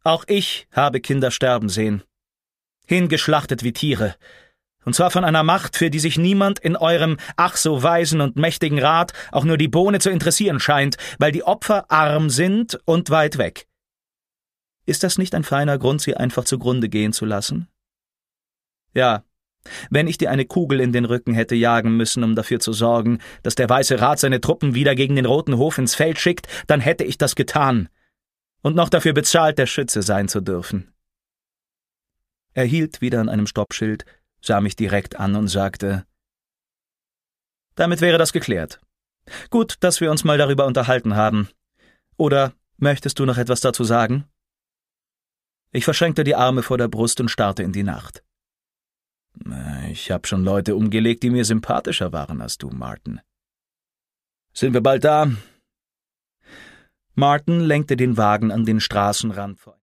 Auch ich habe Kinder sterben sehen. Hingeschlachtet wie Tiere. Und zwar von einer Macht, für die sich niemand in eurem ach so weisen und mächtigen Rat auch nur die Bohne zu interessieren scheint, weil die Opfer arm sind und weit weg. Ist das nicht ein feiner Grund, sie einfach zugrunde gehen zu lassen? Ja, wenn ich dir eine Kugel in den Rücken hätte jagen müssen, um dafür zu sorgen, dass der Weiße Rat seine Truppen wieder gegen den Roten Hof ins Feld schickt, dann hätte ich das getan. Und noch dafür bezahlt, der Schütze sein zu dürfen. Er hielt wieder an einem Stoppschild, sah mich direkt an und sagte: Damit wäre das geklärt. Gut, dass wir uns mal darüber unterhalten haben. Oder möchtest du noch etwas dazu sagen? Ich verschränkte die Arme vor der Brust und starrte in die Nacht. Ich habe schon Leute umgelegt, die mir sympathischer waren als du, Martin. Sind wir bald da? Martin lenkte den Wagen an den Straßenrand vor.